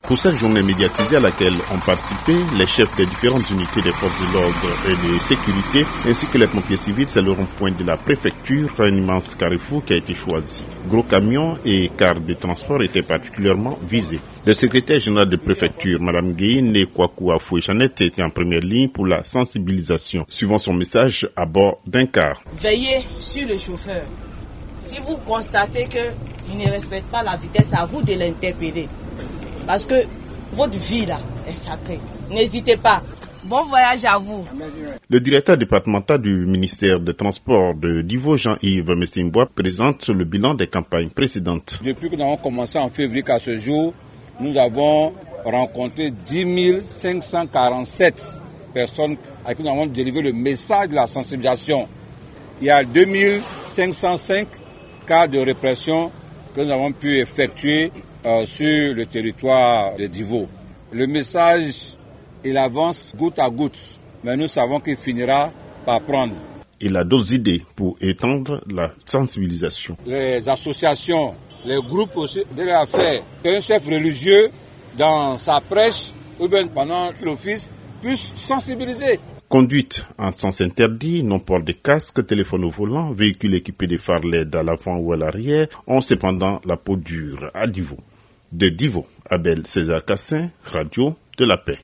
Pour cette journée médiatisée à laquelle ont participé les chefs des différentes unités des forces de l'ordre et de sécurité, ainsi que les pompiers civils, c'est le rond-point de la préfecture, un immense carrefour qui a été choisi. Gros camions et cars de transport étaient particulièrement visés. Le secrétaire général de préfecture, Mme Guéine Kwaku Afoué-Chanette, était en première ligne pour la sensibilisation, suivant son message à bord d'un car. Veillez sur le chauffeur. Si vous constatez qu'il ne respecte pas la vitesse, à vous de l'interpeller. Parce que votre vie là est sacrée. N'hésitez pas. Bon voyage à vous. Le directeur départemental du ministère des Transports de Divo, Jean-Yves Mestimbois, présente le bilan des campagnes précédentes. Depuis que nous avons commencé en février à ce jour, nous avons rencontré 10 547 personnes à qui nous avons délivré le message de la sensibilisation. Il y a 2505 cas de répression que nous avons pu effectuer sur le territoire de Divo. Le message, il avance goutte à goutte, mais nous savons qu'il finira par prendre. Il a d'autres idées pour étendre la sensibilisation. Les associations, les groupes aussi, de l'affaire, qu'un chef religieux, dans sa prêche, ou bien pendant l'office, puisse sensibiliser. Conduite en sens interdit, non-port de casque, téléphone au volant, véhicule équipé de phares LED à l'avant ou à l'arrière ont cependant la peau dure à Divo. De Divo, Abel César Cassin, Radio de la Paix.